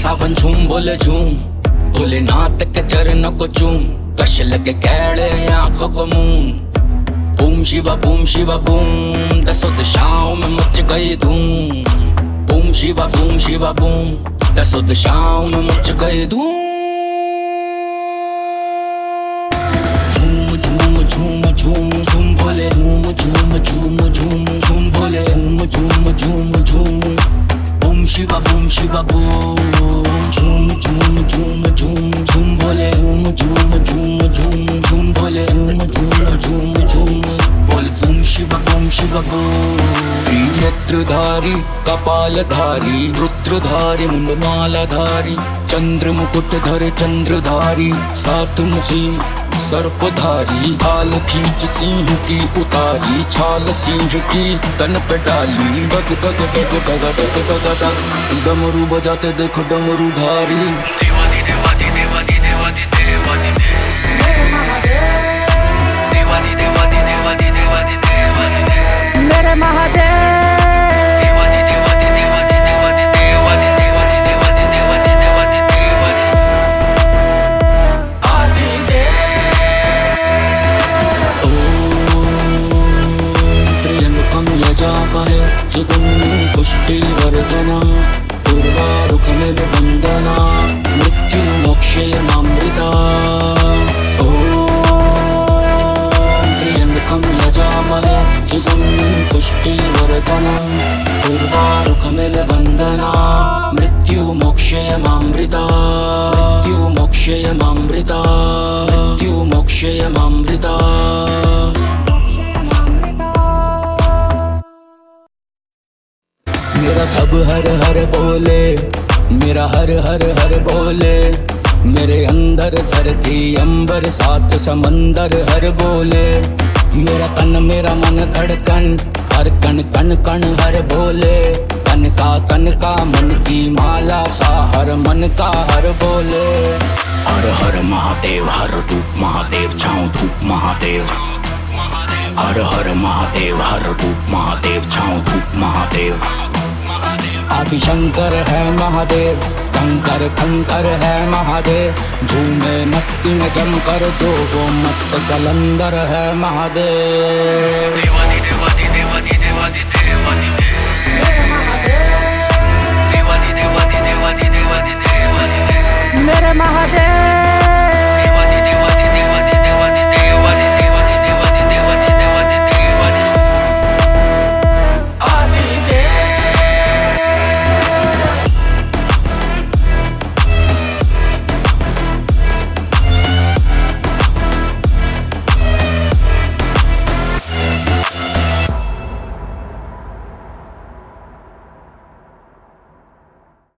सावन झूम बोले झूम, भोलेनाथ के चरणों को चूम, कश लगे कैड़े आंखों को मूम। बूम शिवा बूम, दसों दिशाओं में मच गई धूम। बूम शिवा बूम, दसों दिशाओं में मच गई धूम। झूम झूम झूम झूम भोले, झूम झूम झूम झूम झूम भोले, झूम झूम झूम झूम। बूम शिवा बूम, झूम झूम झूम झूम झूम भोले, झूम झूम झूम झूम झूम भोले, झूम झूम झूम झूम बोल। Boom Shiva boom. त्रिनेत्रधारी कपालधारी, रुद्रधारी मुंडमालाधारी, चंद्र मुकुट धरे चंद्रधारी, सात मुखी सर्पधारी, ढाल खींच सिंह की उतारी, छाल सिंह की तन पे डाली। गग गग गग गग गग गग गग, डमरू बजाते देखो डमरूधारी। देवादी देवादी देवादी देवादी देवादी देवादी देवादी देवादी देवादी देवादी मेरे महादेव। देवादी देवादी देवादी देवादी देवादी देवादी देवादी देवादी देवादी देवादी आदि त्र्यंबकं यजामहे सुगन्धिं पुष्टिवर्धनम्, उर्वारुकमिव बन्धनात् मृत्युमोक्षयमामृता। त्र्यंबकं यजामहे सुगन्धिं पुष्टिवर्धनम्, उर्वारुकमिव बन्धनात् मृत्युमोक्षयमामृता। मृत्युमोक्षयमामृता। मेरा सब हर हर बोले, मेरा हर हर हर बोले, मेरे अंदर धरती अंबर सात समंदर हर बोले। मेरा तन मेरा मन धड़कन, हर कण कण कण हर बोले। तन का मन की माला सा, हर मन का हर बोले। हर हर महादेव, हर रूप महादेव, छाँव धूप महादेव। हर हर महादेव, हर रूप महादेव, छाँव धूप महादेव। आदि शंकर है महादेव, कंकर कंकर है महादेव, झूमे मस्ती में जमकर जो वो मस्त कलंदर है महादेव। देवादी देवादी देवादी देवादी देवादी देवादी देवादी देवादी देवादी देवादी मेरे महादेव।